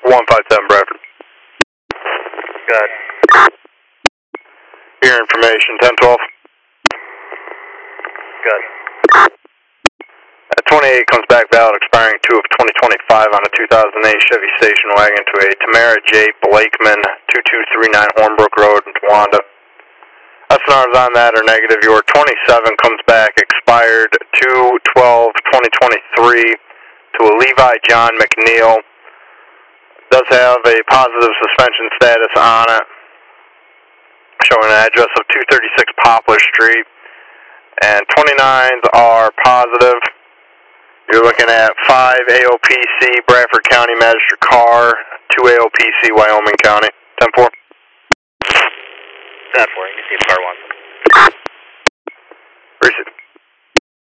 157 Bradford. Good. Your information, 1012. Good. 28 comes back valid, expiring 2 of 2025 on a 2008 Chevy station wagon to a Tamara J. Blakeman, 2239 Hornbrook Road, Wanda. SNRs on that are negative. Your 27 comes back, expired 2/12/2023 to a Levi John McNeil. Does have a positive suspension status on it, showing an address of 236 Poplar Street. And 29s are positive. You're looking at 5 AOPC, Bradford County Magistrate Car, 2 AOPC, Wyoming County. 10-4. 10-4, you can see car 1.